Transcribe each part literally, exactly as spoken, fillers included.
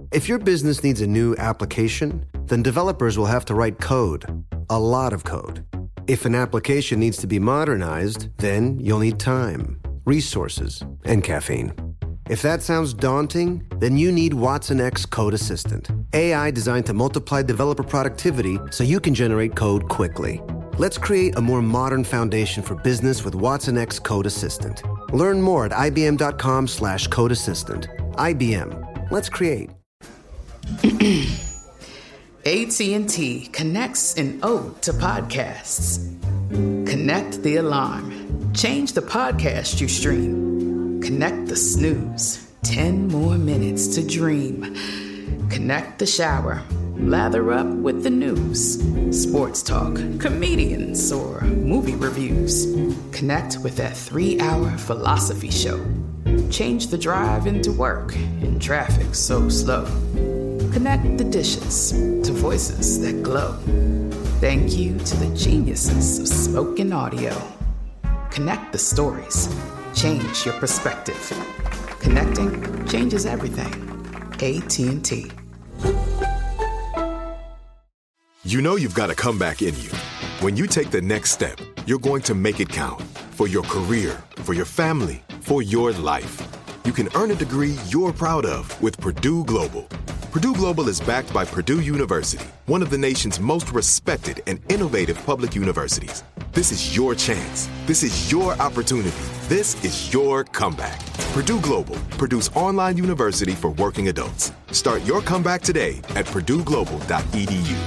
If your business needs a new application, then developers will have to write code, a lot of code. If an application needs to be modernized, then you'll need time, resources, and caffeine. If that sounds daunting, then you need Watson X Code Assistant, A I designed to multiply developer productivity so you can generate code quickly. Let's create a more modern foundation for business with Watson X Code Assistant. Learn more at ibm.com slash code assistant. I B M. Let's create. A T and T connects an ode to podcasts. Connect the alarm. Change the podcast you stream. Connect the snooze. Ten more minutes to dream. Connect the shower. Lather up with the news. Sports talk, comedians, or movie reviews. Connect with that three-hour philosophy show. Change the drive into work in traffic so slow. Connect the dishes to voices that glow. Thank you to the geniuses of spoken audio. Connect the stories. Change your perspective. Connecting changes everything. A T and T. You know you've got a comeback in you. When you take the next step, you're going to make it count. For your career, for your family, for your life. You can earn a degree you're proud of with Purdue Global. Purdue Global is backed by Purdue University, one of the nation's most respected and innovative public universities. This is your chance. This is your opportunity. This is your comeback. Purdue Global, Purdue's online university for working adults. Start your comeback today at purdue global dot e d u.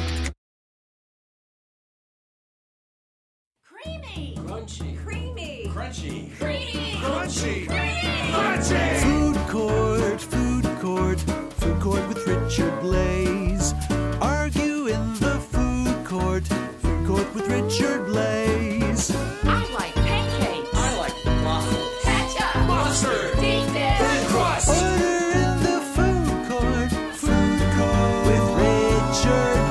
Creamy. Crunchy. Creamy. Crunchy. Creamy. Crunchy. Creamy. Crunchy. Food court, food court, food court with Richard Blaze. Argue in the food court, food court with Richard Blaze. I like pancakes. I like waffles. Ketchup. Mustard. Deep dish. Thin crust. Order in the food court, food court with Richard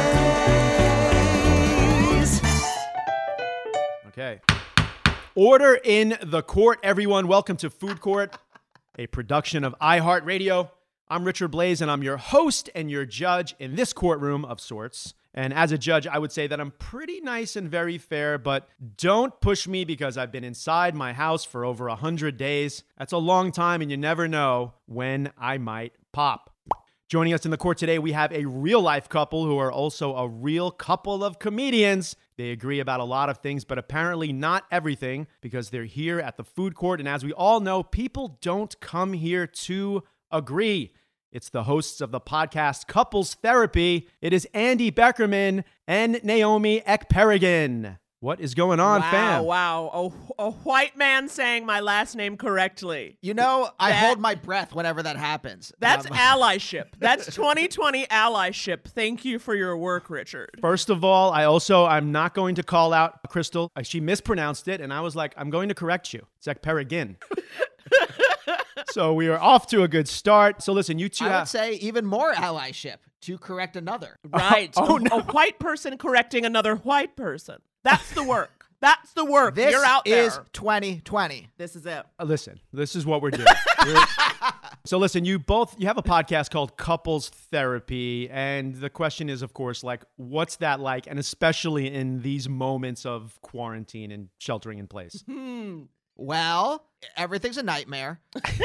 Blaze. Okay. Order in the court, everyone. Welcome to Food Court, a production of iHeartRadio. I'm Richard Blaze, and I'm your host and your judge in this courtroom of sorts. And as a judge, I would say that I'm pretty nice and very fair, but don't push me because I've been inside my house for over one hundred days. That's a long time, and you never know when I might pop. Joining us in the court today, we have a real-life couple who are also a real couple of comedians. They agree about a lot of things, but apparently not everything, because they're here at the food court. And as we all know, people don't come here to agree. It's the hosts of the podcast Couples Therapy. It is Andy Beckerman and Naomi Ekperigin. What is going on, wow, fam? Wow, a, a white man saying my last name correctly. You know, I That- hold my breath whenever that happens. That's Um, allyship. That's twenty twenty allyship. Thank you for your work, Richard. First of all, I also, I'm not going to call out Crystal. Uh, She mispronounced it, and I was like, I'm going to correct you. It's Ekperigin. So we are off to a good start. So listen, you two I have... would say even more allyship to correct another. Right. Oh, a, no. a white person correcting another white person. That's the work. That's the work. This You're out there. is twenty twenty. This is it. Uh, Listen, this is what we're doing. We're- so listen, you both, you have a podcast called Couples Therapy. And the question is, of course, like, what's that like? And especially in these moments of quarantine and sheltering in place. Hmm. Well, everything's a nightmare.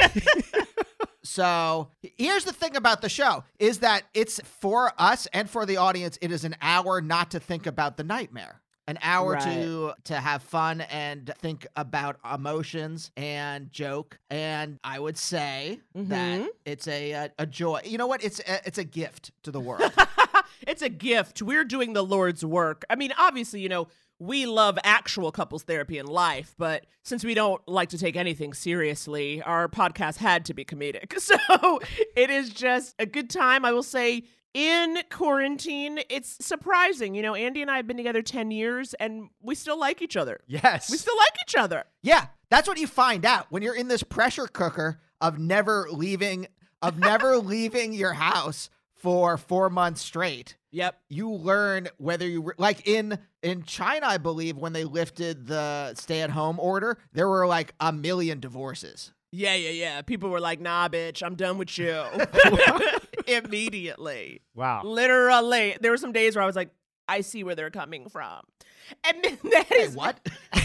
So here's the thing about the show is that it's for us and for the audience. It is an hour not to think about the nightmare. An hour Right. to to have fun and think about emotions and joke. And I would say that Mhm. it's a, a a joy. You know what? It's a, it's a gift to the world. It's a gift. We're doing the Lord's work. I mean, obviously, you know, we love actual couples therapy in life, but since we don't like to take anything seriously, our podcast had to be comedic. So it is just a good time. I will say, in quarantine, it's surprising. You know, Andy and I have been together ten years and we still like each other. Yes. We still like each other. Yeah, that's what you find out when you're in this pressure cooker of never leaving of never leaving your house for four months straight. Yep. You learn whether you re- like in in China, I believe, when they lifted the stay-at-home order, there were like a million divorces. Yeah, yeah, yeah. People were like, nah, bitch, I'm done with you. Immediately. Wow. Literally. There were some days where I was like, I see where they're coming from. And that Hey, is what?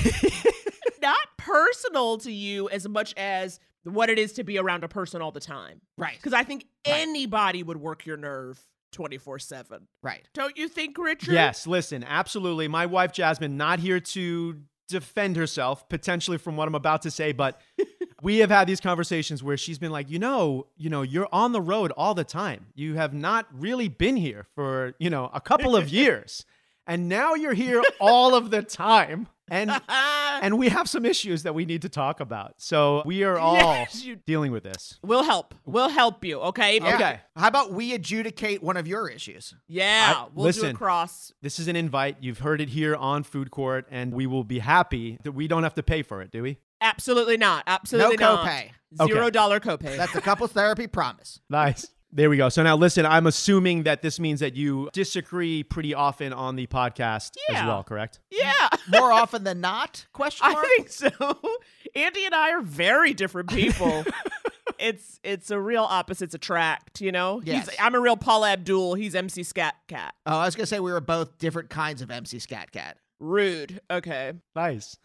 not personal to you as much as what it is to be around a person all the time. Right. Because I think Right. anybody would work your nerve twenty-four seven. Right. Don't you think, Richard? Yes, listen, absolutely. My wife, Jasmine, not here to defend herself, potentially from what I'm about to say, but we have had these conversations where she's been like, you know, you know, you're on the road all the time. You have not really been here for, you know, a couple of years. And now you're here all of the time. And and we have some issues that we need to talk about. So we are all Yes, you- dealing with this. We'll help. We'll help you, okay? Yeah. Okay. How about we adjudicate one of your issues? Yeah, I- we'll do listen. a cross. This is an invite. You've heard it here on Food Court, and we will be happy that we don't have to pay for it, do we? Absolutely not. Absolutely No not. copay. Zero Okay. dollar copay. That's the couples therapy promise. Nice. There we go. So now listen, I'm assuming that this means that you disagree pretty often on the podcast as Yeah. well, correct? yeah. More often than not? Question mark. I think so. Andy and I are very different people. it's it's a real opposites attract, you know? Yes. He's, I'm a real Paula Abdul. He's M C Scat Cat. Oh, I was gonna say we were both different kinds of M C Scat Cat. Rude. Okay. Nice.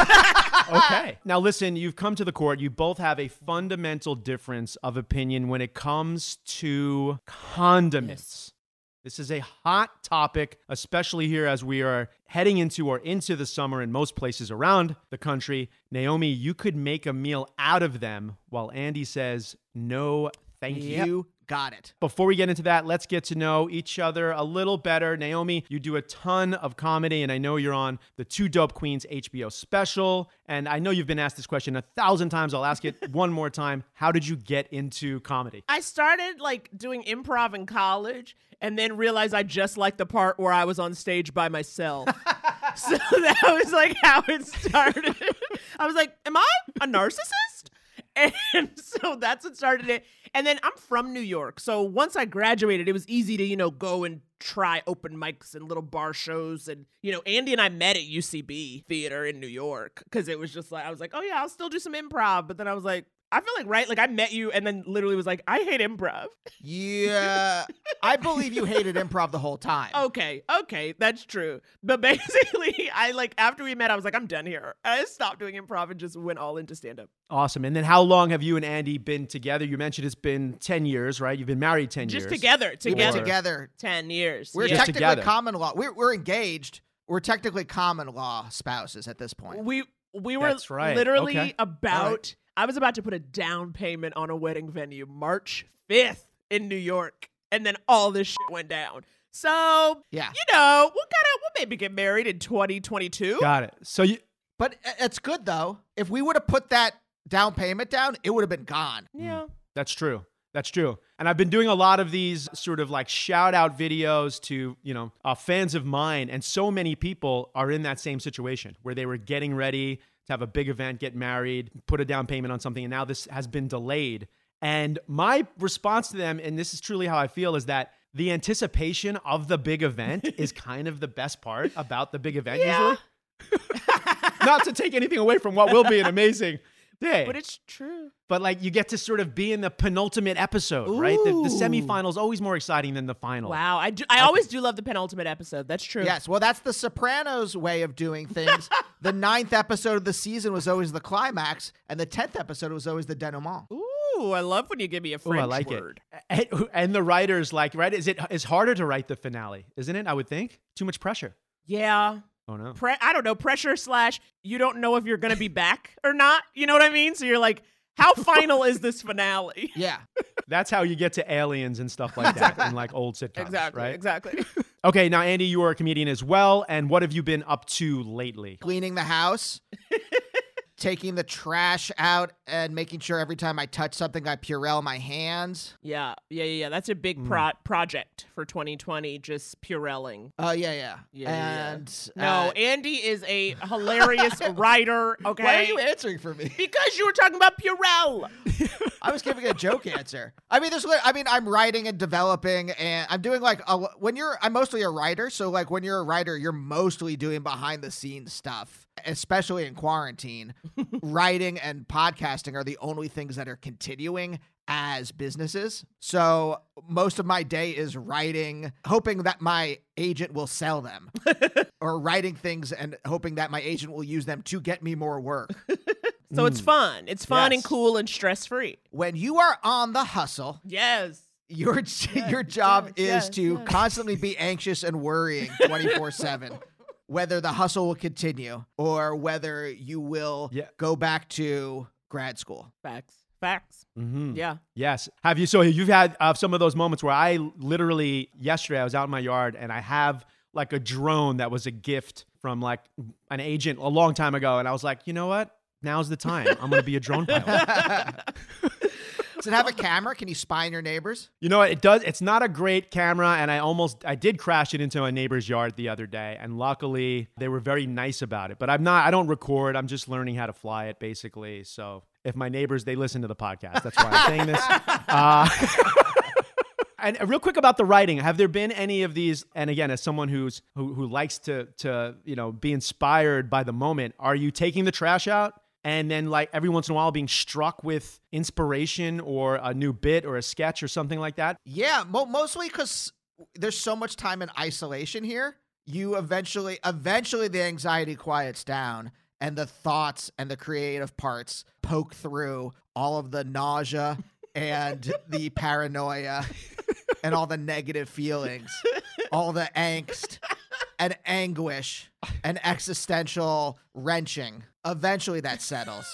Okay. Now listen, you've come to the court. You both have a fundamental difference of opinion when it comes to condiments. This is a hot topic, especially here as we are heading into or into the summer in most places around the country. Naomi, you could make a meal out of them, while Andy says, no, thank you. You got it. Before we get into that, let's get to know each other a little better. Naomi, you do a ton of comedy, and I know you're on the Two Dope Queens H B O special. And I know you've been asked this question a thousand times. I'll ask it one more time. How did you get into comedy? I started like doing improv in college and then realized I just liked the part where I was on stage by myself. So that was like how it started. I was like, am I a narcissist? And so that's what started it. And then I'm from New York. So once I graduated, it was easy to, you know, go and try open mics and little bar shows. And, you know, Andy and I met at U C B Theater in New York because it was just like, I was like, oh, yeah, I'll still do some improv. But then I was like, I feel like, right? Like I met you and then literally was like, I hate improv. Yeah. I believe you hated improv the whole time. Okay, okay, that's true. But basically, I like, after we met, I was like, I'm done here. I stopped doing improv and just went all into stand-up. Awesome. And then how long have you and Andy been together? You mentioned it's been ten years, right? You've been married ten Just years. together, We've been together. together. ten years. We're yeah. Just technically together. common law. We're, we're engaged. We're technically common law spouses at this point. We we were That's right. literally Okay. about, All right. I was about to put a down payment on a wedding venue March fifth in New York. And then all this shit went down. So, Yeah. you know, we'll gotta, we'll maybe get married in twenty twenty-two. Got it. So you, But it's good, though. If we would have put that down payment down, it would have been gone. Yeah. That's true. That's true. And I've been doing a lot of these sort of like shout out videos to, you know, uh, fans of mine. And so many people are in that same situation where they were getting ready to have a big event, get married, put a down payment on something. And now this has been delayed. And my response to them, and this is truly how I feel, is that the anticipation of the big event is kind of the best part about the big event Yeah. usually. Not to take anything away from what will be an amazing day. But it's true. But like you get to sort of be in the penultimate episode, right? The, the Ooh. semifinal's always more exciting than the final. Wow. I do. I always do love the penultimate episode. That's true. Yes, well, that's the Sopranos way of doing things. The ninth episode of the season was always the climax, and the tenth episode was always the denouement. Ooh, I love when you give me a Ooh, French I like word. it. And, and the writers like, right? Is it is harder to write the finale, isn't it? I would think. Too much pressure. Yeah. Oh no. Pre- I don't know. Pressure slash you don't know if you're going to be back or not. You know what I mean? So you're like, how final is this finale? Yeah. That's how you get to aliens and stuff like that in like old sitcoms, Exactly. right? Exactly. Okay, now Andy, you are a comedian as well, and what have you been up to lately? Cleaning the house, taking the trash out, and making sure every time I touch something, I Purell my hands. yeah. Yeah. Yeah. Yeah. That's a big pro- project for twenty twenty. Just Purelling. Oh, yeah, yeah. Yeah, yeah, yeah. and No, uh, Andy is a hilarious writer. Okay. why are you answering for me? Because you were talking about Purell. I was giving a joke answer. I mean, there's. li- I mean, I'm writing and developing, and I'm doing like a, when you're. I'm mostly a writer, so like when you're a writer, you're mostly doing behind the scenes stuff, especially in quarantine. Writing and podcasting are the only things that are continuing as businesses. So most of my day is writing, hoping that my agent will sell them, or writing things and hoping that my agent will use them to get me more work. So it's fun. It's fun Yes. and cool and stress-free. When you are on the hustle, Yes. your your job yes, is yes, to yes. constantly be anxious and worrying twenty-four seven. Whether the hustle will continue or whether you will Yeah. go back to grad school. Facts. Facts. Mm-hmm. Yeah. Yes. Have you? So you've had uh, some of those moments where I literally yesterday I was out in my yard and I have like a drone that was a gift from like an agent a long time ago, and I was like, you know what? Now's the time. I'm going to be a drone pilot. Does it have a camera? Can you spy on your neighbors? You know what? It does. It's not a great camera, and I almost I did crash it into a neighbor's yard the other day, and luckily they were very nice about it. But I'm not. I don't record. I'm just learning how to fly it, basically. So if my neighbors, they listen to the podcast. That's why I'm saying this. Uh, And real quick about the writing, have there been any of these? And again, as someone who's who, who likes to to you know be inspired by the moment, are you taking the trash out and then like every once in a while being struck with inspiration or a new bit or a sketch or something like that? Yeah, mo- mostly because there's so much time in isolation here. You eventually, eventually the anxiety quiets down and the thoughts and the creative parts poke through all of the nausea and the paranoia and all the negative feelings, all the angst and anguish and existential wrenching. Eventually that settles.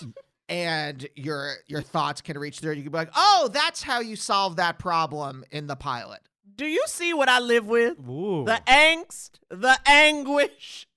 And your your thoughts can reach through. You can be like, oh, that's how you solve that problem in the pilot. Do you see what I live with? Ooh. The angst, the anguish.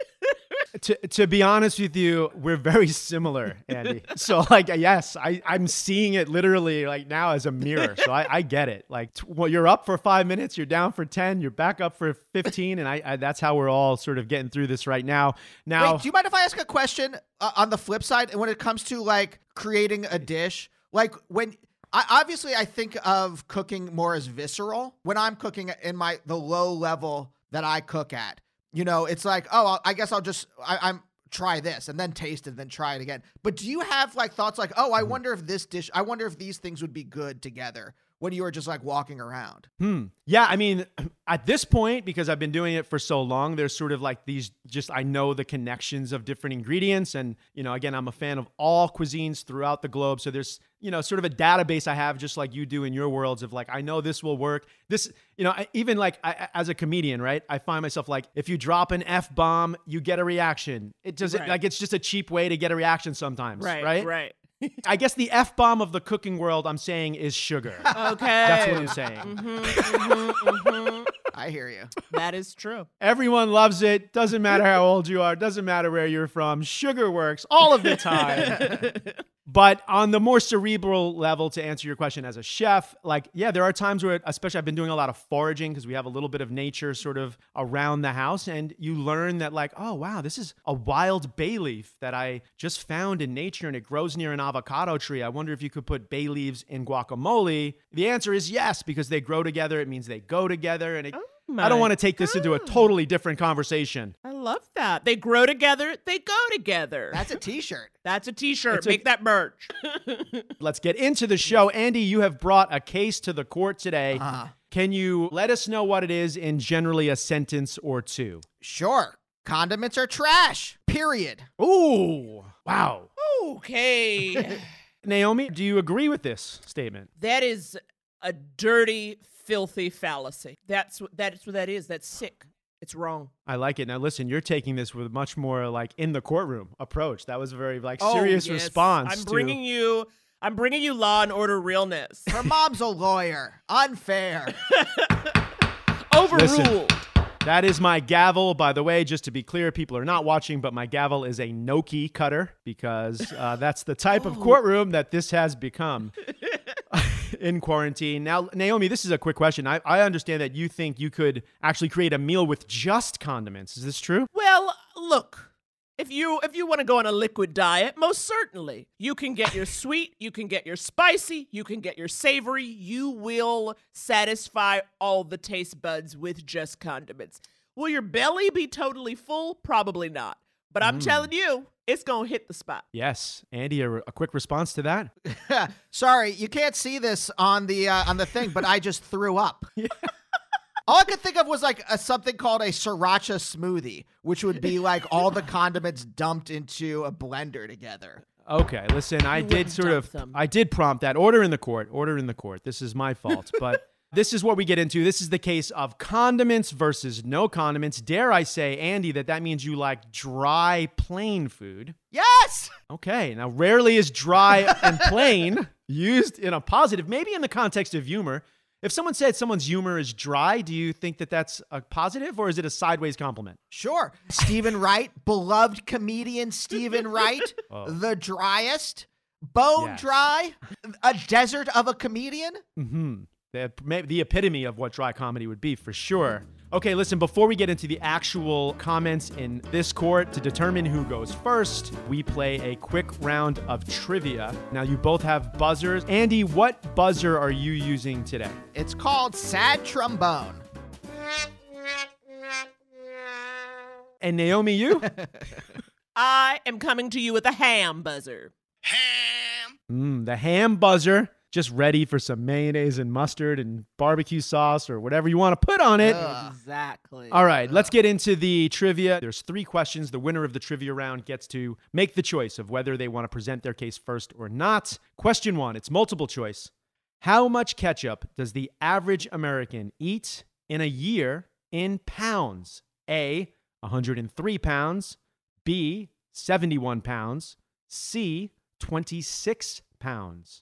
to to be honest with you, we're very similar, Andy. So like, yes, I I'm seeing it literally like now as a mirror. So I, I get it. Like, t- well, you're up for five minutes, you're down for ten, you're back up for fifteen, and I, I that's how we're all sort of getting through this right now. Now, Wait, do you mind if I ask a question uh, on the flip side? When it comes to like creating a dish, like when I obviously I think of cooking more as visceral. When I'm cooking in my the low level that I cook at, you know, it's like, oh, I'll, I guess I'll just I, I'm try this and then taste it and then try it again. But do you have like thoughts like, oh, I wonder if this dish, I wonder if these things would be good together when you were just like walking around? Hmm. Yeah, I mean, at this point, because I've been doing it for so long, there's sort of like these, just I know the connections of different ingredients. And, you know, again, I'm a fan of all cuisines throughout the globe. So there's, you know, sort of a database I have just like you do in your worlds of like, I know this will work. This, you know, I, even like I, as a comedian, right? I find myself like, if you drop an F-bomb, you get a reaction. It does it Right. like, it's just a cheap way to get a reaction sometimes, Right, right? right. I guess the F-bomb of the cooking world I'm saying is sugar. Okay. That's what I'm saying. Mhm, mhm, mhm. I hear you. That is true. Everyone loves it. Doesn't matter how old you are. Doesn't matter where you're from. Sugar works all of the time. But on the more cerebral level, to answer your question as a chef, like, yeah, there are times where, especially I've been doing a lot of foraging because we have a little bit of nature sort of around the house. And you learn that like, oh, wow, this is a wild bay leaf that I just found in nature and it grows near an avocado tree. I wonder if you could put bay leaves in guacamole. The answer is yes, because they grow together. It means they go together. And it, my I don't want to take this into a totally different conversation. I love that. They grow together, they go together. That's a t-shirt. That's a t-shirt. It's a- Make that merch. Let's get into the show. Andy, you have brought a case to the court today. Uh-huh. Can you let us know what it is in generally a sentence or two? Sure. Condiments are trash. Period. Ooh, wow. Okay. Naomi, do you agree with this statement? That is a dirty, filthy fallacy. That's what that's what that is. That's sick. It's wrong. I like it. Now, listen, you're taking this with much more like in the courtroom approach. That was a very like Oh, serious yes. response. I'm to- bringing you. I'm bringing you law and order realness. Her mom's a lawyer. Unfair. Overruled. That is my gavel. By the way, just to be clear, people are not watching, but my gavel is a gnocchi cutter because uh, that's the type of courtroom that this has become in quarantine. Now, Naomi, this is a quick question. I, I understand that you think you could actually create a meal with just condiments. Is this true? Well, look. If you if you want to go on a liquid diet, most certainly. You can get your sweet, you can get your spicy, you can get your savory. You will satisfy all the taste buds with just condiments. Will your belly be totally full? Probably not. But I'm mm. telling you, it's going to hit the spot. Yes. Andy, a, a quick response to that? Sorry, you can't see this on the uh, on the thing, but I just threw up. Yeah. All I could think of was like a, something called a sriracha smoothie, which would be like all the condiments dumped into a blender together. Okay, listen, I did sort of, them. I did prompt that. Order in the court, order in the court. This is my fault, but this is what we get into. This is the case of condiments versus no condiments. Dare I say, Andy, that that means you like dry, plain food. Yes! Okay, now rarely is dry and plain used in a positive, maybe in the context of humor. If someone said someone's humor is dry, do you think that that's a positive or is it a sideways compliment? Sure. Stephen Wright, beloved comedian Stephen Wright, oh. the driest, bone yes. dry, a desert of a comedian. Mm-hmm. The, the epitome of what dry comedy would be, for sure. Okay, listen, before we get into the actual comments in this court, to determine who goes first, we play a quick round of trivia. Now, you both have buzzers. Andy, what buzzer are you using today? It's called Sad Trombone. And Naomi, you? I am coming to you with a ham buzzer. Ham. Mm, the ham buzzer. Just ready for some mayonnaise and mustard and barbecue sauce or whatever you want to put on it. Ugh. Exactly. All right, Ugh. let's get into the trivia. There's three questions. The winner of the trivia round gets to make the choice of whether they want to present their case first or not. Question one, it's multiple choice. How much ketchup does the average American eat in a year in pounds? A, one hundred three pounds. B, seventy-one pounds. C, twenty-six pounds.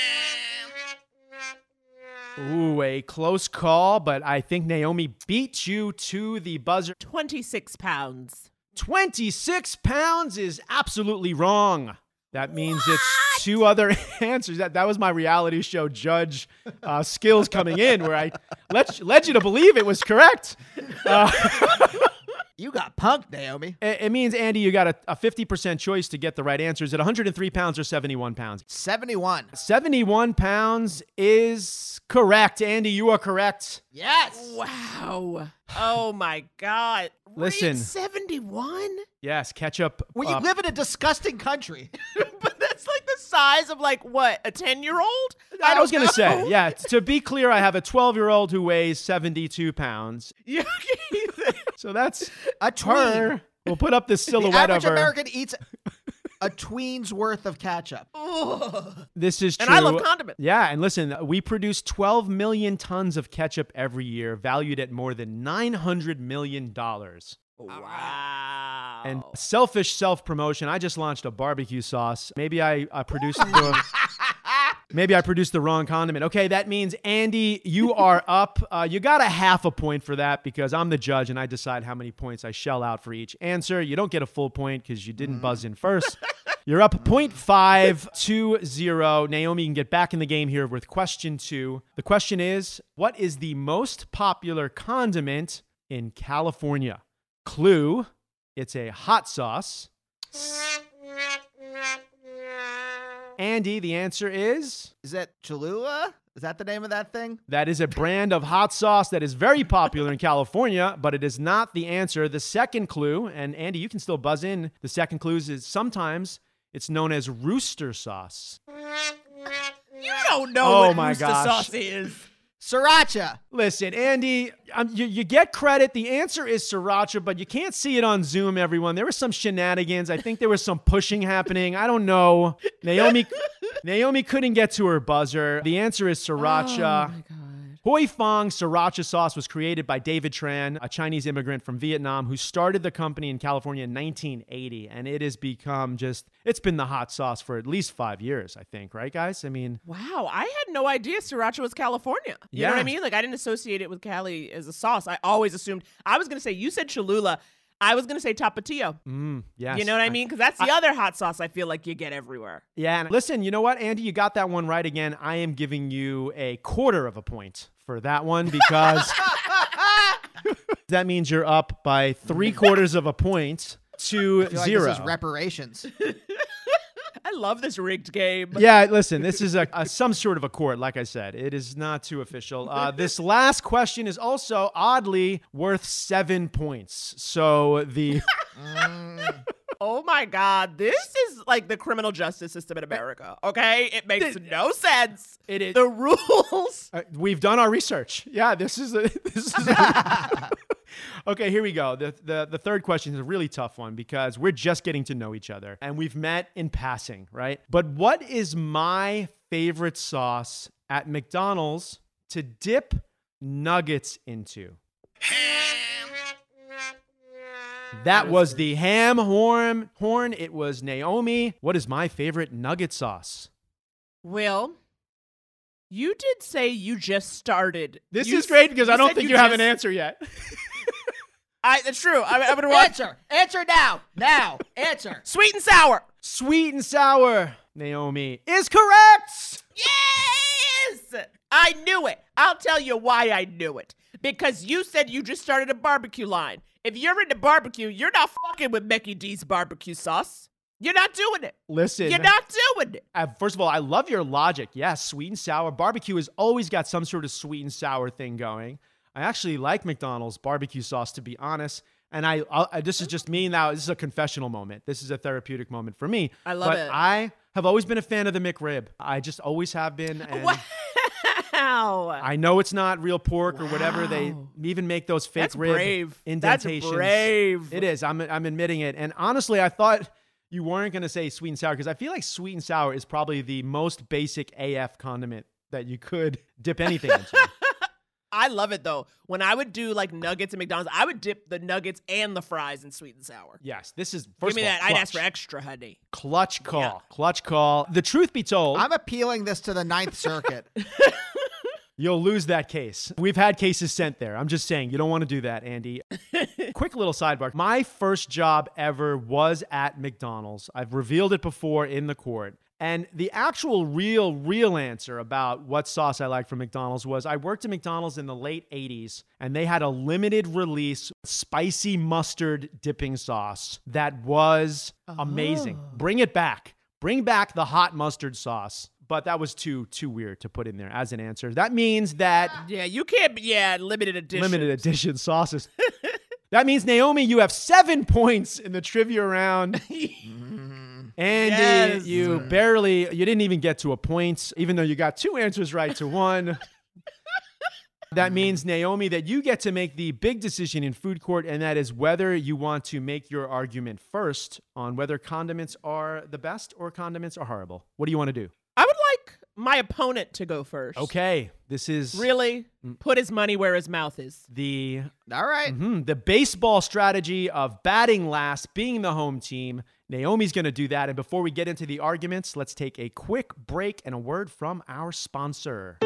Ooh, a close call, but I think Naomi beat you to the buzzer. twenty-six pounds. twenty-six pounds is absolutely wrong. That means what? It's two other answers. That that was my reality show judge uh, skills coming in, where I led, led you to believe it was correct. Uh, You got punked, Naomi. It, it means, Andy, you got a, a fifty percent choice to get the right answers at one hundred three pounds or seventy-one pounds. seventy-one. seventy-one pounds is correct. Andy, you are correct. Yes. Wow. Oh, my God. Listen. seventy-one? Yes, ketchup. Well, you uh, live in a disgusting country. But that's like the size of, like, what, a ten-year-old? I, I was going to say, yeah, to be clear, I have a twelve-year-old who weighs seventy-two pounds. Yeah. So that's a tween. Her. We'll put up this silhouette the average of her. American eats a tween's worth of ketchup. Ugh. This is true. And I love condiments. Yeah, and listen, we produce twelve million tons of ketchup every year, valued at more than nine hundred million dollars. Wow. And selfish self-promotion, I just launched a barbecue sauce. Maybe I, I produced the... Maybe I produced the wrong condiment. Okay, that means, Andy, you are up. Uh, you got a half a point for that because I'm the judge and I decide how many points I shell out for each answer. You don't get a full point because you didn't buzz in first. You're up point five to zero. Naomi can get back in the game here with question two. The question is, what is the most popular condiment in California? Clue, it's a hot sauce. Andy, the answer is? Is that Cholula? Is that the name of that thing? That is a brand of hot sauce that is very popular in California, but it is not the answer. The second clue, and Andy, you can still buzz in. The second clue is sometimes it's known as rooster sauce. You don't know oh what my rooster gosh. sauce is. Sriracha. Listen, Andy, um, you, you get credit. The answer is sriracha, but you can't see it on Zoom, everyone. There was some shenanigans. I think there was some pushing happening. I don't know. Naomi Naomi couldn't get to her buzzer. The answer is sriracha. Oh, my God. Hoi Fong sriracha sauce was created by David Tran, a Chinese immigrant from Vietnam who started the company in California in nineteen eighty. And it has become just, it's been the hot sauce for at least five years, I think. Right, guys? I mean. Wow. I had no idea sriracha was California. You yeah. know what I mean? Like, I didn't associate it with Cali as a sauce. I always assumed, I was going to say, you said Cholula. I was going to say Tapatio. Mm, yes. You know what I mean? Because that's the I, other hot sauce I feel like you get everywhere. Yeah. And listen, you know what, Andy? You got that one right again. I am giving you a quarter of a point for that one because that means you're up by three quarters of a point to I feel like zero. This is reparations. I love this rigged game. Yeah, listen, this is a, a some sort of a court, like I said. It is not too official. Uh, this last question is also oddly worth seven points. So the... Oh my God, this is like the criminal justice system in America, okay? It makes no sense. It is. The rules. Uh, we've done our research. Yeah, this is a... This is a Okay, here we go. The, the the third question is a really tough one because we're just getting to know each other and we've met in passing, right? But what is my favorite sauce at McDonald's to dip nuggets into? That was the ham horn. Horn. It was Naomi. What is my favorite nugget sauce? Will, you did say you just started. This You is great because you I don't said think you you have an just- answer yet. I, that's true. I, I'm gonna watch. Answer. Answer now. Now. Answer. Sweet and sour. Sweet and sour, Naomi, is correct. Yes! I knew it. I'll tell you why I knew it. Because you said you just started a barbecue line. If you're into barbecue, you're not fucking with Mickey D's barbecue sauce. You're not doing it. Listen. You're not doing it. Uh, first of all, I love your logic. Yes, sweet and sour. Barbecue has always got some sort of sweet and sour thing going. I actually like McDonald's barbecue sauce, to be honest. And I, I, this is just me now. This is a confessional moment. This is a therapeutic moment for me. I love but it. I have always been a fan of the McRib. I just always have been. And Wow. I know it's not real pork or whatever. They even make those fake That's rib brave. indentations. That's brave. It is. I'm, I'm admitting it. And honestly, I thought you weren't going to say sweet and sour because I feel like sweet and sour is probably the most basic A F condiment that you could dip anything into. I love it though. When I would do like nuggets at McDonald's, I would dip the nuggets and the fries in sweet and sour. Yes, this is first Give me of all, that. I'd clutch. ask for extra, honey. Clutch call. Yeah. Clutch call. The truth be told, I'm appealing this to the Ninth Circuit. you'll lose that case. We've had cases sent there. I'm just saying, you don't want to do that, Andy. Quick little sidebar. My first job ever was at McDonald's. I've revealed it before in the court. And the actual real, real answer about what sauce I like from McDonald's was I worked at McDonald's in the late eighties, and they had a limited release spicy mustard dipping sauce that was amazing. Bring it back. Bring back the hot mustard sauce. But that was too too weird to put in there as an answer. That means that Yeah, you can't. Yeah, limited edition. limited edition sauces. That means, Naomi, you have seven points in the trivia round. Andy, Yes. you barely, you didn't even get to a point, even though you got two answers right to one. That means, Naomi, that you get to make the big decision in food court, and that is whether you want to make your argument first on whether condiments are the best or condiments are horrible. What do you want to do? I would like my opponent to go first. Okay, this is Really? Put his money where his mouth is. the All right. Mhm, the baseball strategy of batting last, being the home team. Naomi's going to do that. And before we get into the arguments, let's take a quick break and a word from our sponsor.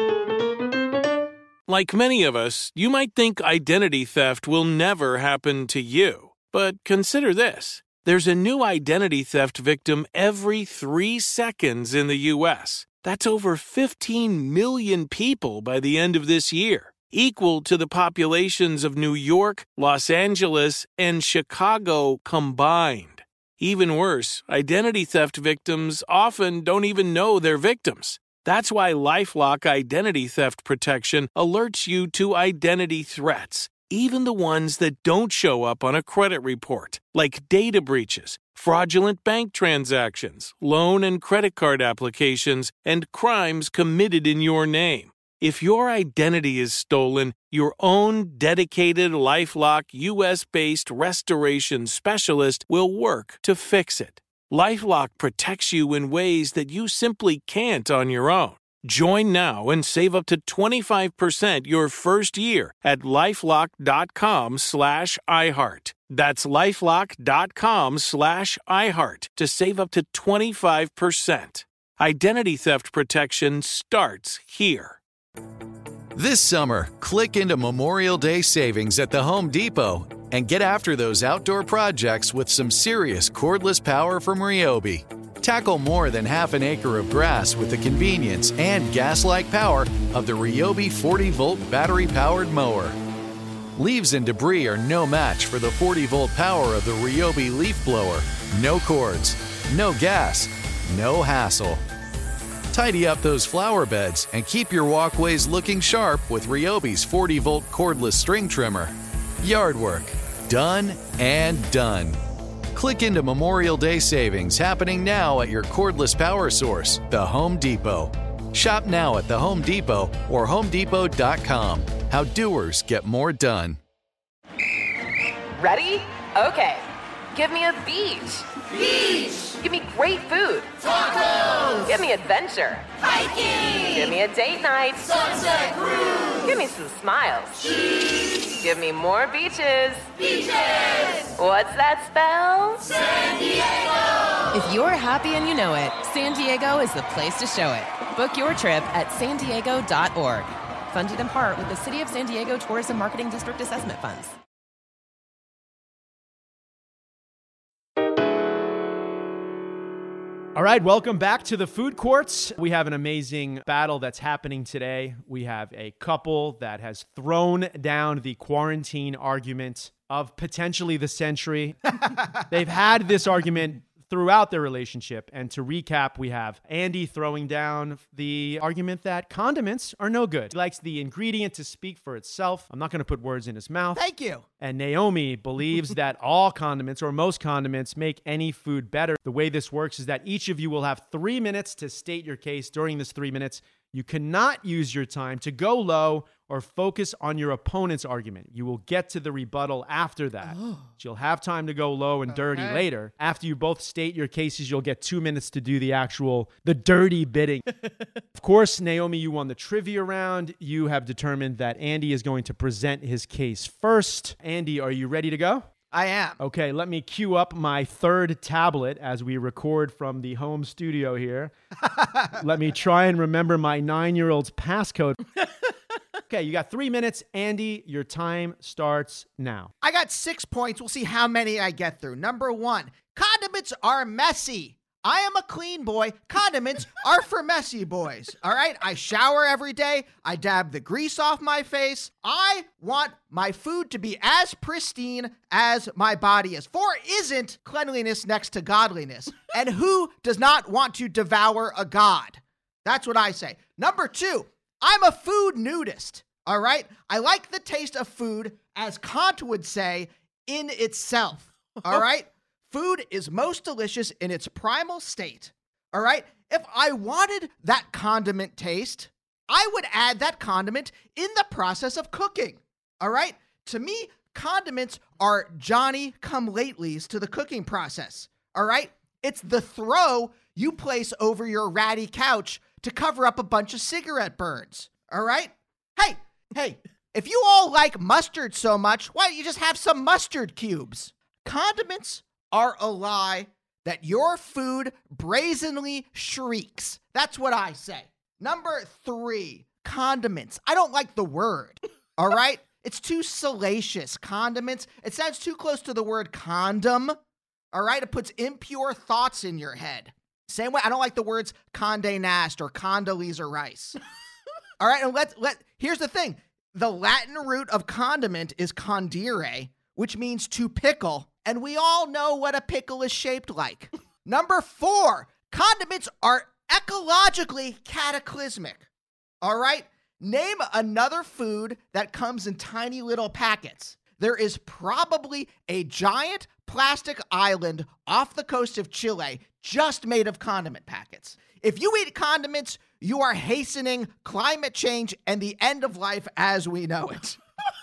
Like many of us, you might think identity theft will never happen to you. But consider this. There's a new identity theft victim every three seconds in the U S. That's over fifteen million people by the end of this year, equal to the populations of New York, Los Angeles, and Chicago combined. Even worse, identity theft victims often don't even know they're victims. That's why LifeLock Identity Theft Protection alerts you to identity threats, even the ones that don't show up on a credit report, like data breaches, fraudulent bank transactions, loan and credit card applications, and crimes committed in your name. If your identity is stolen, your own dedicated LifeLock U S-based restoration specialist will work to fix it. LifeLock protects you in ways that you simply can't on your own. Join now and save up to twenty-five percent your first year at LifeLock.com slash iHeart. That's LifeLock.com slash iHeart to save up to twenty-five percent. Identity theft protection starts here. This summer, click into Memorial Day savings at the Home Depot and get after those outdoor projects with some serious cordless power from Ryobi. Tackle more than half an acre of grass with the convenience and gas-like power of the Ryobi forty volt battery-powered mower. Leaves and debris are no match for the forty volt power of the Ryobi leaf blower. No cords, no gas, no hassle. Tidy up those flower beds and keep your walkways looking sharp with Ryobi's forty volt cordless string trimmer. Yard work, done and done. Click into Memorial Day savings happening now at your cordless power source, the Home Depot. Shop now at the Home Depot or home depot dot com. How doers get more done. Ready? Okay. Give me a beach. Beach. Give me great food. Tacos. Give me adventure. Hiking. Give me a date night. Sunset cruise. Give me some smiles. Cheese. Give me more beaches. Beaches. What's that spell? San Diego. If you're happy and you know it, San Diego is the place to show it. Book your trip at san diego dot org. Funded in part with the City of San Diego Tourism Marketing District Assessment Funds. All right, welcome back to the food courts. We have an amazing battle that's happening today. We have a couple that has thrown down the quarantine argument of potentially the century. They've had this argument throughout their relationship. And to recap, we have Andy throwing down the argument that condiments are no good. He likes the ingredient to speak for itself. I'm not going to put words in his mouth. Thank you. And Naomi believes that all condiments or most condiments make any food better. The way this works is that each of you will have three minutes to state your case. During this three minutes, you cannot use your time to go low or focus on your opponent's argument. You will get to the rebuttal after that. Oh. You'll have time to go low and dirty okay. later. After you both state your cases, you'll get two minutes to do the actual, the dirty bidding. Of course, Naomi, you won the trivia round. You have determined that Andy is going to present his case first. Andy, are you ready to go? I am. Okay, let me cue up my third tablet as we record from the home studio here. Let me try and remember my nine-year-old's passcode. Okay, you got three minutes. Andy, your time starts now. I got six points. We'll see how many I get through. Number one, condiments are messy. I am a clean boy. Condiments are for messy boys. All right? I shower every day. I dab the grease off my face. I want my food to be as pristine as my body is. For isn't cleanliness next to godliness? And who does not want to devour a god? That's what I say. Number two, I'm a food nudist. All right? I like the taste of food, as Kant would say, in itself. All right? Food is most delicious in its primal state, all right? If I wanted that condiment taste, I would add that condiment in the process of cooking, all right? To me, condiments are Johnny-come-latelys to the cooking process, all right? It's the throw you place over your ratty couch to cover up a bunch of cigarette burns, all right? Hey, hey, if you all like mustard so much, why don't you just have some mustard cubes? Condiments are a lie that your food brazenly shrieks. That's what I say. Number three, condiments. I don't like the word, all right? It's too salacious. Condiments, it sounds too close to the word condom, all right? It puts impure thoughts in your head. Same way, I don't like the words Condé Nast or Condoleezza Rice. All right, and let's, let, here's the thing. The Latin root of condiment is condire, which means to pickle. And we all know what a pickle is shaped like. Number four, condiments are ecologically cataclysmic. All right? Name another food that comes in tiny little packets. There is probably a giant plastic island off the coast of Chile just made of condiment packets. If you eat condiments, you are hastening climate change and the end of life as we know it.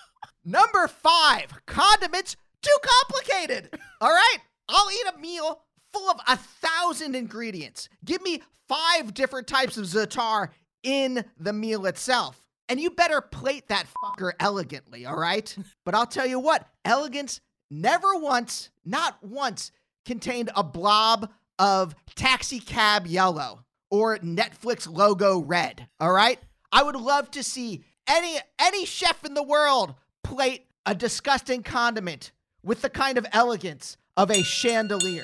Number five, condiments too complicated. All right? I'll eat a meal full of a thousand ingredients. Give me five different types of za'atar in the meal itself. And you better plate that fucker elegantly, all right? But I'll tell you what, elegance never once, not once, contained a blob of taxi cab yellow or Netflix logo red, all right? I would love to see any any chef in the world plate a disgusting condiment with the kind of elegance of a chandelier.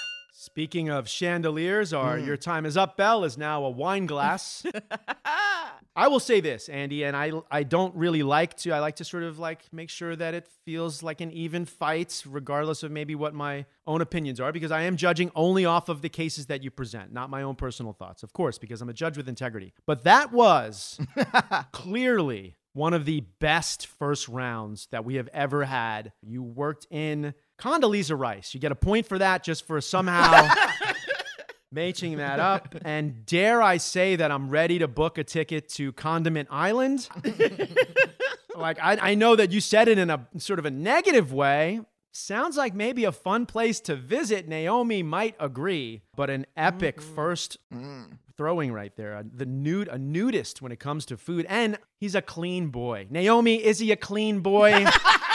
Speaking of chandeliers, our mm. Your Time Is Up bell is now a wine glass. I will say this, Andy, and I I don't really like to, I like to sort of like make sure that it feels like an even fight, regardless of maybe what my own opinions are, because I am judging only off of the cases that you present, not my own personal thoughts, of course, because I'm a judge with integrity. But that was clearly one of the best first rounds that we have ever had. You worked in Condoleezza Rice. You get a point for that just for somehow matching that up. And dare I say that I'm ready to book a ticket to Condiment Island? Like, I, I know that you said it in a sort of a negative way. Sounds like maybe a fun place to visit. Naomi might agree, but an epic mm-hmm. first mm. throwing right there. Uh, the nude, a nudist when it comes to food, and he's a clean boy. Naomi, is he a clean boy?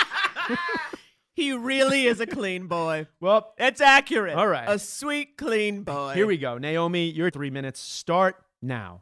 He really is a clean boy. Well, it's accurate. All right. A sweet, clean boy. Here we go. Naomi, your three minutes start now.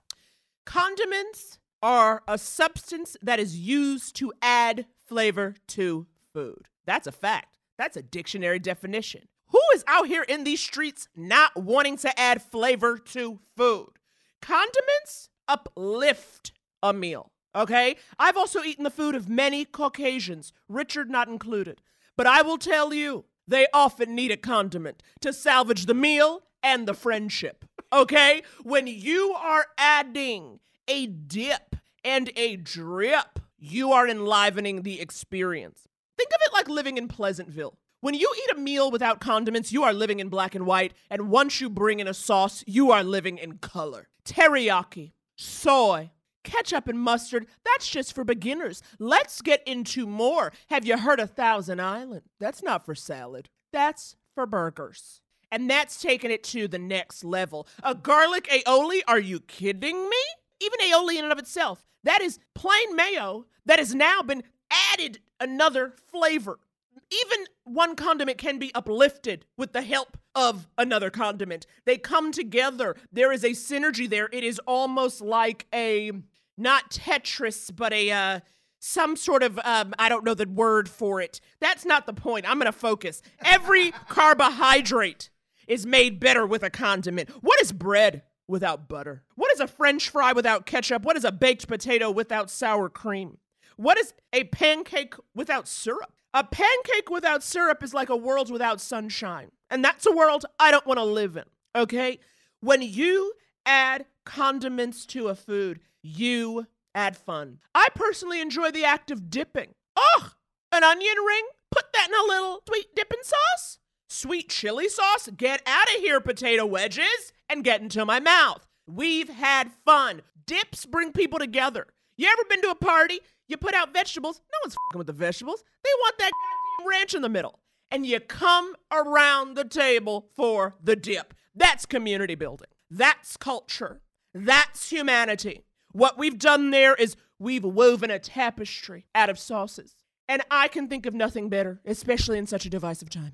Condiments are a substance that is used to add flavor to food. That's a fact. That's a dictionary definition. Who is out here in these streets not wanting to add flavor to food? Condiments uplift a meal, okay? I've also eaten the food of many Caucasians, Richard not included. But I will tell you, they often need a condiment to salvage the meal and the friendship, okay? When you are adding a dip and a drip, you are enlivening the experience. Think of it like living in Pleasantville. When you eat a meal without condiments, you are living in black and white, and once you bring in a sauce, you are living in color. Teriyaki, soy, ketchup and mustard, that's just for beginners. Let's get into more. Have you heard of Thousand Island? That's not for salad. That's for burgers. And that's taking it to the next level. A garlic aioli? Are you kidding me? Even aioli in and of itself, that is plain mayo that has now been added another flavor. Even one condiment can be uplifted with the help of another condiment. They come together. There is a synergy there. It is almost like a, not Tetris, but a, uh, some sort of, um, I don't know the word for it. That's not the point. I'm going to focus. Every carbohydrate is made better with a condiment. What is bread without butter? What is a French fry without ketchup? What is a baked potato without sour cream? What is a pancake without syrup? A pancake without syrup is like a world without sunshine. And that's a world I don't want to live in, okay? When you add condiments to a food, you add fun. I personally enjoy the act of dipping. Oh, an onion ring? Put that in a little sweet dipping sauce? Sweet chili sauce? Get out of here, potato wedges, and get into my mouth. We've had fun. Dips bring people together. You ever been to a party? You put out vegetables. No one's fucking with the vegetables. They want that goddamn ranch in the middle. And you come around the table for the dip. That's community building. That's culture. That's humanity. What we've done there is we've woven a tapestry out of sauces. And I can think of nothing better, especially in such a divisive time.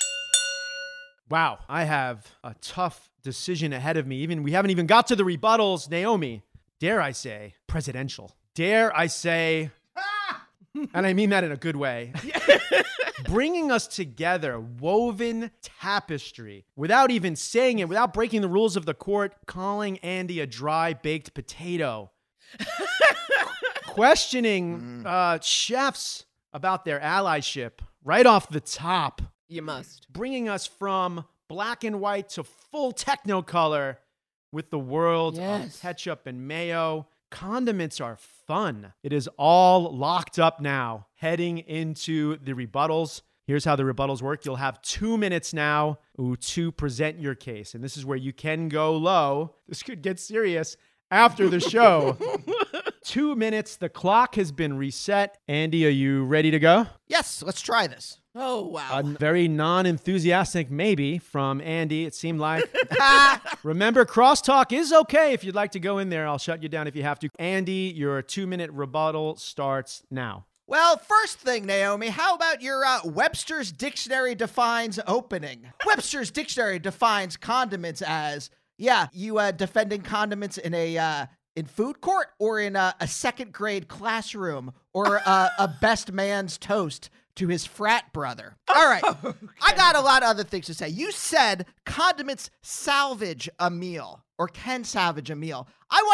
Wow, I have a tough decision ahead of me. Even we haven't even got to the rebuttals. Naomi, dare I say, presidential. Dare I say, and I mean that in a good way, bringing us together, woven tapestry, without even saying it, without breaking the rules of the court, calling Andy a dry baked potato, questioning uh, chefs about their allyship right off the top. You must. Bringing us from black and white to full technicolor with the world yes. of ketchup and mayo. Condiments are fun. It is all locked up now, heading into the rebuttals. Here's how the rebuttals work. You'll have two minutes now ooh, to present your case. And this is where you can go low. This could get serious after the show. Two minutes. The clock has been reset. Andy, are you ready to go? Yes, let's try this. Oh, wow. A very non-enthusiastic maybe from Andy, it seemed like. Remember, crosstalk is okay if you'd like to go in there. I'll shut you down if you have to. Andy, your two-minute rebuttal starts now. Well, first thing, Naomi, how about your uh, Webster's Dictionary defines opening? Webster's Dictionary defines condiments as, yeah, you uh, defending condiments in a uh, in food court or in a, a second grade classroom or uh, a best man's toast to his frat brother. All right. Okay. I got a lot of other things to say. You said condiments salvage a meal or can salvage a meal. I want to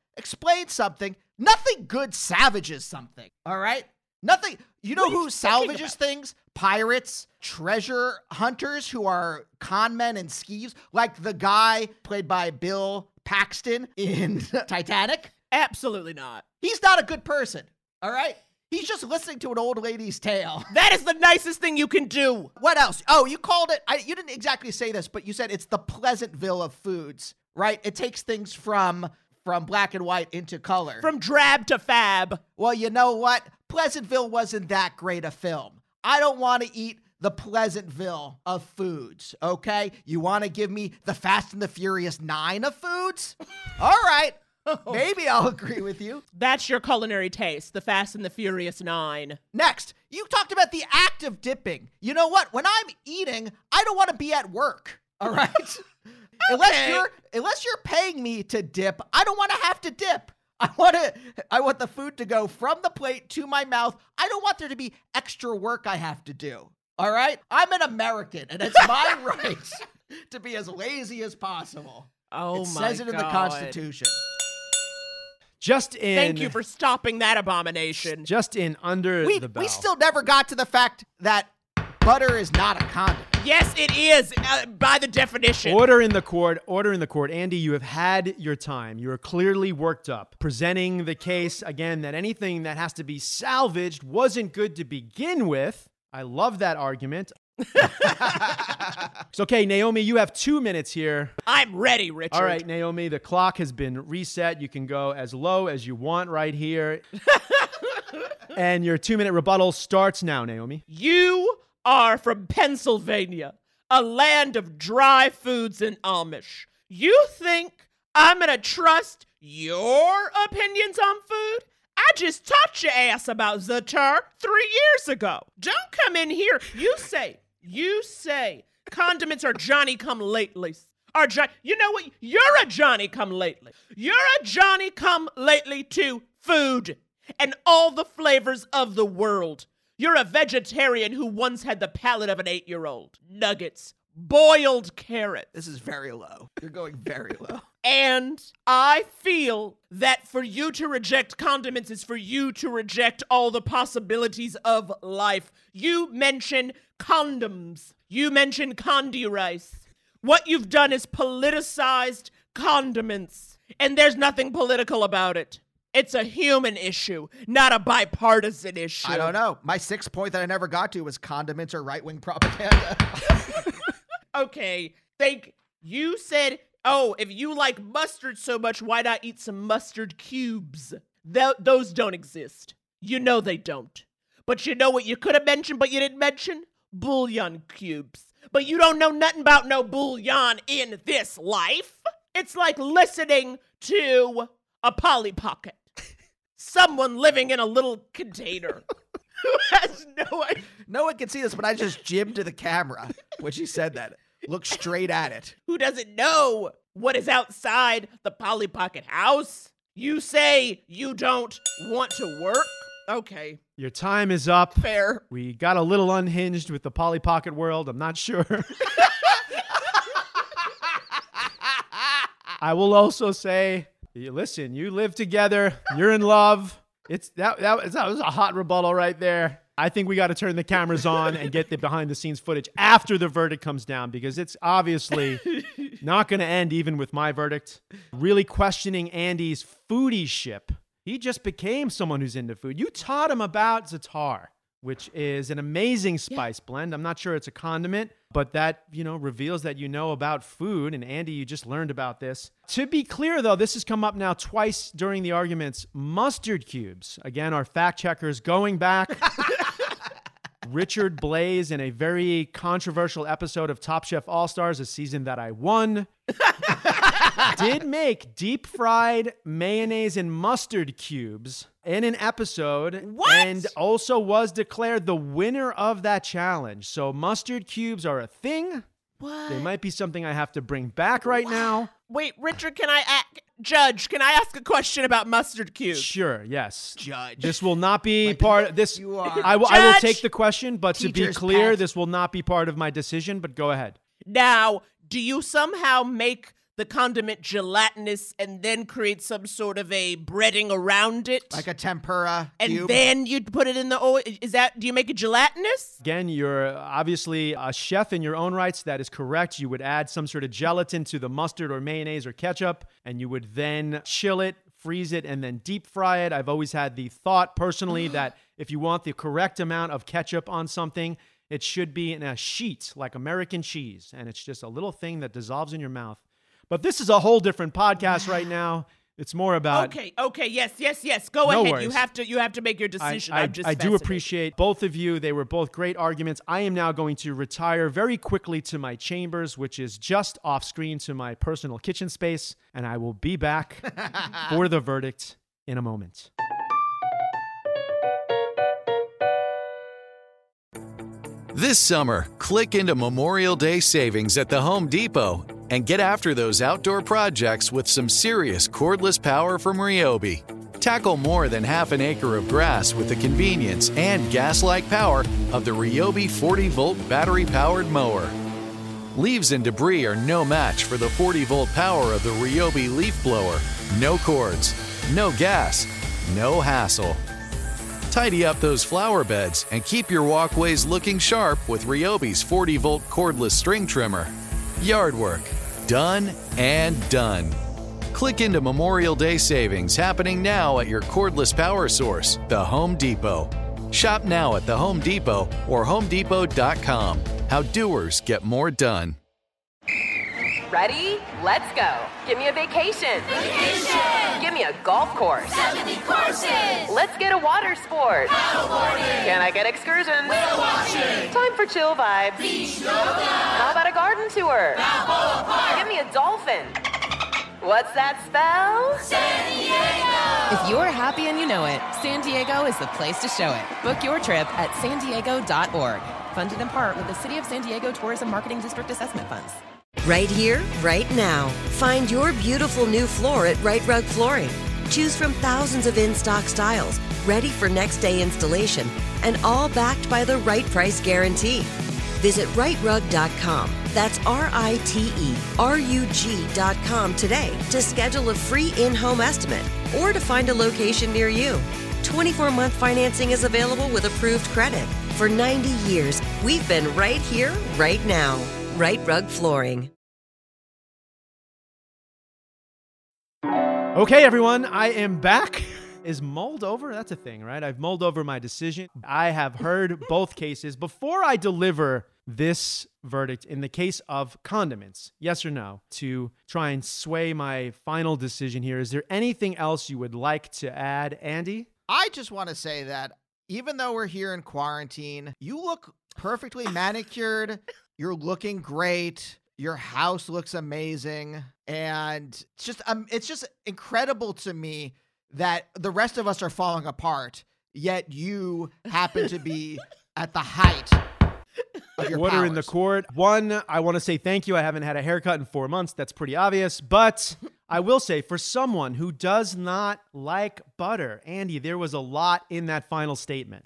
explain something. Nothing good salvages something, all right? Nothing. You know What are you who talking salvages about? things? Pirates, treasure hunters who are con men and skieves, like the guy played by Bill Paxton in Titanic. Absolutely not. He's not a good person, all right? He's just listening to an old lady's tale. That is the nicest thing you can do. What else? Oh, you called it, I, you didn't exactly say this, but you said it's the Pleasantville of foods, right? It takes things from from black and white into color. From drab to fab. Well, you know what? Pleasantville wasn't that great a film. I don't want to eat the Pleasantville of foods, okay? You want to give me the Fast and the Furious nine of foods? All right. Maybe I'll agree with you. That's your culinary taste, the Fast and the Furious Nine. Next, you talked about the act of dipping. You know what? When I'm eating, I don't want to be at work, all right? Unless you're unless you're paying me to dip, I don't want to have to dip. I want to I want the food to go from the plate to my mouth. I don't want there to be extra work I have to do. All right? I'm an American, and it's my right to be as lazy as possible. Oh, it my says it in the God. Constitution. Just in. Thank you for stopping that abomination. Just in under We the bell. we still never got to the fact that butter is not a condiment. Yes, it is, uh, by the definition. Order in the court. Order in the court. Andy, you have had your time. You are clearly worked up. Presenting the case, again, that anything that has to be salvaged wasn't good to begin with. I love that argument. It's okay, Naomi, you have two minutes here. I'm ready, Richard. All right, Naomi, the clock has been reset. You can go as low as you want right here. And your two-minute rebuttal starts now, Naomi. You are from Pennsylvania, a land of dry foods and Amish. You think I'm going to trust your opinions on food? I just taught your ass about Zatar three years ago. Don't come in here. You say, you say condiments are Johnny-come-latelys. Are jo- you know what? You're a Johnny-come-lately. You're a Johnny-come-lately to food and all the flavors of the world. You're a vegetarian who once had the palate of an eight-year-old. Nuggets, boiled carrots. This is very low. You're going very low. And I feel that for you to reject condiments is for you to reject all the possibilities of life. You mention condoms. You mention condi rice. What you've done is politicized condiments. And there's nothing political about it. It's a human issue, not a bipartisan issue. I don't know. My sixth point that I never got to was condiments or right-wing propaganda. Okay, think you said, oh, if you like mustard so much, why not eat some mustard cubes? Th- those don't exist. You know they don't. But you know what you could have mentioned, but you didn't mention? Bouillon cubes. But you don't know nothing about no bouillon in this life. It's like listening to a Polly Pocket. Someone living in a little container who has no idea. No one can see this, but I just jibmed to the camera when she said that. Look straight at it. Who doesn't know what is outside the Polly Pocket house? You say you don't want to work? Okay, Your time is up. fair. We got a little unhinged with the Polly Pocket world. I'm not sure. I will also say, you- listen, you live together. You're in love. It's that, that, was, that was a hot rebuttal right there. I think we got to turn the cameras on and get the behind-the-scenes footage after the verdict comes down, because it's obviously not going to end even with my verdict. Really questioning Andy's foodie-ship. He just became someone who's into food. You taught him about Zatar, which is an amazing spice blend. I'm not sure it's a condiment, but that, you know, reveals that you know about food. And Andy, you just learned about this. To be clear, though, this has come up now twice during the arguments. Mustard cubes. Again, our fact checkers going back. Richard Blaze in a very controversial episode of Top Chef All-Stars, a season that I won, did make deep fried mayonnaise and mustard cubes in an episode. What? And also was declared the winner of that challenge. So mustard cubes are a thing. What? They might be something I have to bring back right now. Wait, Richard, can I ask, Judge, can I ask a question about mustard cubes? Sure, yes. Judge. This will not be part of this. You are- I will, I will Judge! take the question, but to be Teacher's clear, pet. this will not be part of my decision, but go ahead. Now, do you somehow make the condiment gelatinous and then create some sort of a breading around it? Like a tempura And cube? then you'd put it in the oil. Is that, do you make it gelatinous? Again, you're obviously a chef in your own rights. That is correct. You would add some sort of gelatin to the mustard or mayonnaise or ketchup, and you would then chill it, freeze it, and then deep fry it. I've always had the thought personally that if you want the correct amount of ketchup on something, it should be in a sheet like American cheese, and it's just a little thing that dissolves in your mouth. But this is a whole different podcast right now. It's more about... Okay, okay, yes, yes, yes. Go No ahead. worries. You have to you have to make your decision. I, I, I'm just I do fascinated. appreciate both of you. They were both great arguments. I am now going to retire very quickly to my chambers, which is just off screen to my personal kitchen space, and I will be back for the verdict in a moment. This summer, click into Memorial Day savings at the Home Depot and get after those outdoor projects with some serious cordless power from Ryobi. Tackle more than half an acre of grass with the convenience and gas-like power of the Ryobi forty volt battery-powered mower. Leaves and debris are no match for the forty volt power of the Ryobi leaf blower. No cords, no gas, no hassle. Tidy up those flower beds and keep your walkways looking sharp with Ryobi's forty volt cordless string trimmer. Yard work, done and done. Click into Memorial Day savings happening now at your cordless power source, the Home Depot. Shop now at the Home Depot or home depot dot com. How doers get more done. Ready? Let's go. Give me a vacation. Vacation. Give me a golf course. seventy courses. Let's get a water sport. Paddleboarding. Can I get excursions? Whale watching. Time for chill vibes. Beach yoga. How about a garden tour? Balboa Park. Give me a dolphin. What's that spell? San Diego. If you're happy and you know it, San Diego is the place to show it. Book your trip at san diego dot org. Funded in part with the City of San Diego Tourism Marketing District Assessment Funds. Right here, right now. Find your beautiful new floor at Right Rug Flooring. Choose from thousands of in-stock styles, ready for next day installation, and all backed by the right price guarantee. Visit right rug dot com. That's R I T E R U G dot com today to schedule a free in-home estimate or to find a location near you. twenty-four month financing is available with approved credit. For ninety years, we've been right here, right now. Right Rug Flooring. Okay, everyone, I am back. Is mulled over? That's a thing, right? I've mulled over my decision. I have heard both cases. Before I deliver this verdict in the case of condiments, yes or no, to try and sway my final decision here, is there anything else you would like to add, Andy? I just want to say that even though we're here in quarantine, you look perfectly manicured. You're looking great. Your house looks amazing. And it's just um, it's just incredible to me that the rest of us are falling apart, yet you happen to be at the height of your Order powers. in the court. One, I want to say thank you. I haven't had a haircut in four months. That's pretty obvious. But I will say, for someone who does not like butter, Andy, there was a lot in that final statement.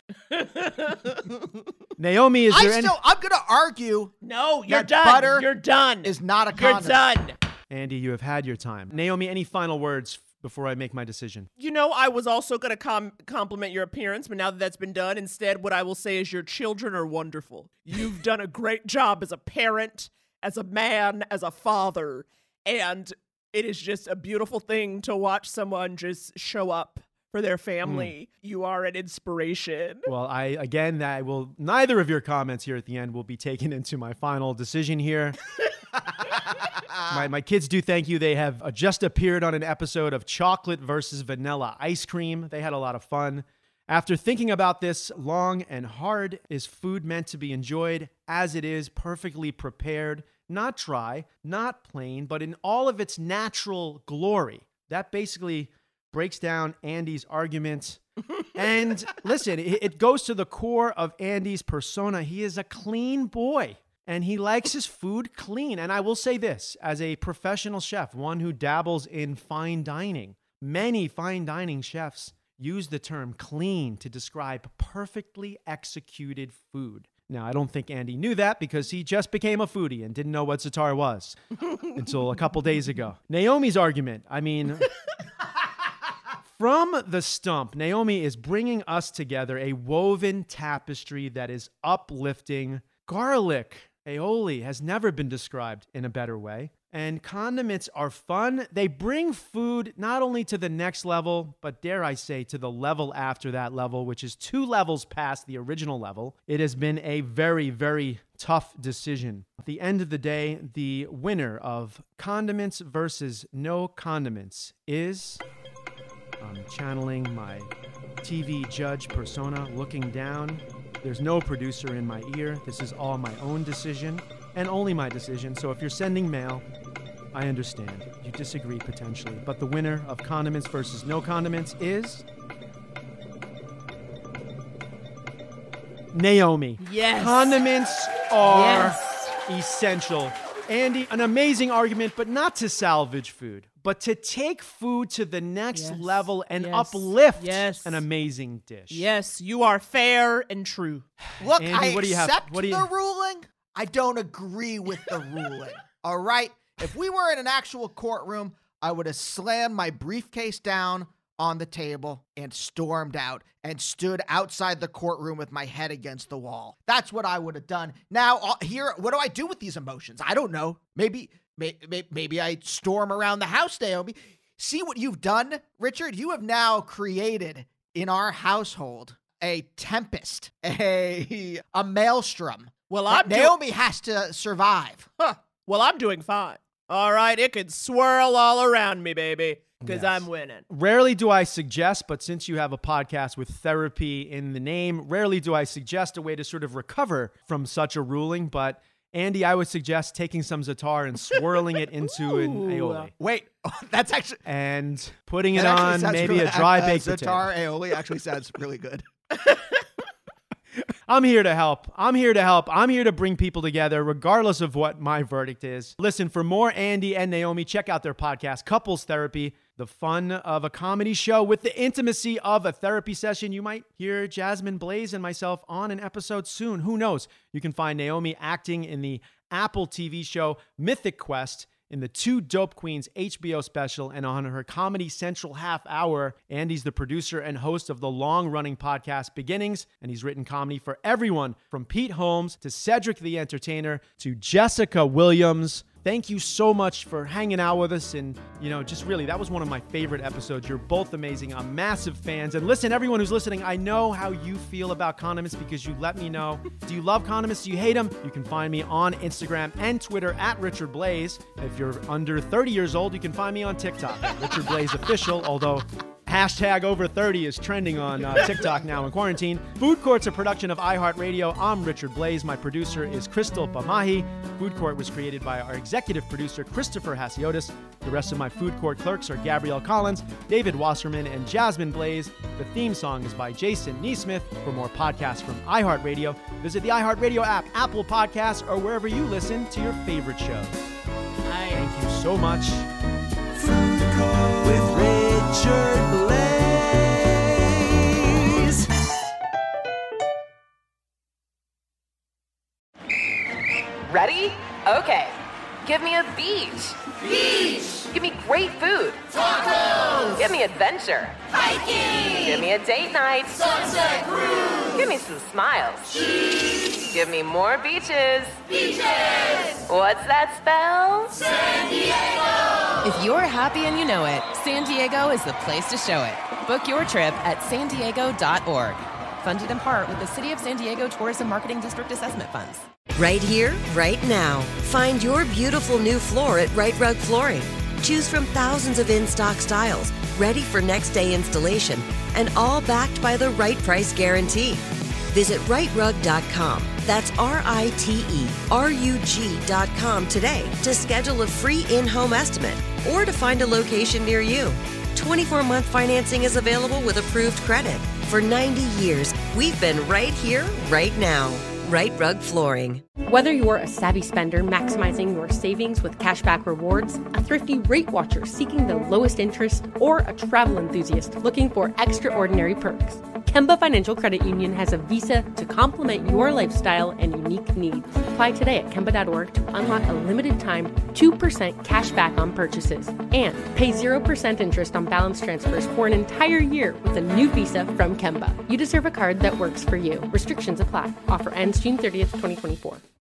Naomi, is I there still, any... I'm going to argue. No, you're that done. Butter You're done. is not a You're condiment. done. Andy, you have had your time. Naomi, any final words before I make my decision? You know, I was also going to com- compliment your appearance, but now that that's been done, instead, what I will say is your children are wonderful. You've done a great job as a parent, as a man, as a father, and it is just a beautiful thing to watch someone just show up for their family. Mm. You are an inspiration. Well, I, again, that will, neither of your comments here at the end will be taken into my final decision here. my, my kids do thank you. They have uh, just appeared on an episode of Chocolate versus Vanilla Ice Cream. They had a lot of fun. After thinking about this long and hard, is food meant to be enjoyed as it is, perfectly prepared, not dry, not plain, but in all of its natural glory? That basically breaks down Andy's argument. And listen, it, it goes to the core of Andy's persona. He is a clean boy, and he likes his food clean. And I will say this, as a professional chef, one who dabbles in fine dining, many fine dining chefs use the term clean to describe perfectly executed food. Now, I don't think Andy knew that because he just became a foodie and didn't know what za'atar was until a couple days ago. Naomi's argument, I mean, from the stump, Naomi is bringing us together a woven tapestry that is uplifting. Garlic aioli has never been described in a better way. And condiments are fun. They bring food not only to the next level, but dare I say, to the level after that level, which is two levels past the original level. It has been a very, very tough decision. At the end of the day, the winner of condiments versus no condiments is, I'm channeling my T V judge persona, looking down. There's no producer in my ear. This is all my own decision and only my decision. So if you're sending mail, I understand. You disagree potentially. But the winner of condiments versus no condiments is Naomi. Yes. Condiments are yes. essential. Andy, an amazing argument, but not to salvage food, but to take food to the next yes. level and yes. uplift yes. an amazing dish. Yes, you are fair and true. Look, Andy, I what do you have? accept What do you... the ruling. I don't agree with the ruling. All right? If we were in an actual courtroom, I would have slammed my briefcase down on the table and stormed out and stood outside the courtroom with my head against the wall. That's what I would have done. Now, uh, here, what do I do with these emotions? I don't know. Maybe, may, may, maybe I storm around the house, Naomi. See what you've done, Richard? You have now created in our household a tempest, a, a maelstrom. Well, I'm Naomi do- has to survive. Huh. Well, I'm doing fine. All right, it could swirl all around me, baby, because Yes. I'm winning. Rarely do I suggest, but since you have a podcast with therapy in the name, rarely do I suggest a way to sort of recover from such a ruling. But Andy, I would suggest taking some za'atar and swirling it into an aioli. Wait, that's actually... And putting it that actually on sounds maybe really, a dry uh, baked potato. Za'atar aioli actually sounds really good. I'm here to help. I'm here to help. I'm here to bring people together, regardless of what my verdict is. Listen, for more Andy and Naomi, check out their podcast, Couples Therapy, the fun of a comedy show with the intimacy of a therapy session. You might hear Jasmine Blaze and myself on an episode soon. Who knows? You can find Naomi acting in the Apple T V show Mythic Quest, in the Two Dope Queens H B O special, and on her Comedy Central half hour. Andy's the producer and host of the long-running podcast Beginnings, and he's written comedy for everyone from Pete Holmes to Cedric the Entertainer to Jessica Williams. Thank you so much for hanging out with us. And, you know, just really, that was one of my favorite episodes. You're both amazing. I'm massive fans. And listen, everyone who's listening, I know how you feel about condiments because you let me know. Do you love condiments? Do you hate them? You can find me on Instagram and Twitter at Richard Blaze. If you're under thirty years old, you can find me on TikTok at Richard Blaze Official, although hashtag over thirty is trending on uh, TikTok now in quarantine. Food Court's a production of iHeartRadio. I'm Richard Blaze. My producer is Crystal Pamahi. Food Court was created by our executive producer, Christopher Hasiotis. The rest of my Food Court clerks are Gabrielle Collins, David Wasserman, and Jasmine Blaze. The theme song is by Jason Neesmith. For more podcasts from iHeartRadio, visit the iHeartRadio app, Apple Podcasts, or wherever you listen to your favorite shows. Thank you so much. Food Court with Richard Blaze. Ready? Okay. Give me a beach. Beach. Give me great food. Tacos. Give me adventure. Hiking. Give me a date night. Sunset cruise. Give me some smiles. Cheese. Give me more beaches. Beaches. What's that spell? San Diego. If you're happy and you know it, San Diego is the place to show it. Book your trip at san diego dot org. Funded in part with the City of San Diego Tourism Marketing District Assessment Funds. Right here, right now. Find your beautiful new floor at Right Rug Flooring. Choose from thousands of in-stock styles, ready for next day installation, and all backed by the right price guarantee. Visit right rug dot com. That's R I T E R U G dot com today to schedule a free in-home estimate or to find a location near you. twenty-four month financing is available with approved credit. For ninety years, we've been right here, right now. Right Rug Flooring. Whether you're a savvy spender maximizing your savings with cashback rewards, a thrifty rate watcher seeking the lowest interest, or a travel enthusiast looking for extraordinary perks, Kemba Financial Credit Union has a visa to complement your lifestyle and unique needs. Apply today at Kemba dot org to unlock a limited time two percent cash back on purchases and pay zero percent interest on balance transfers for an entire year with a new visa from Kemba. You deserve a card that works for you. Restrictions apply. Offer ends June thirtieth, twenty twenty-four.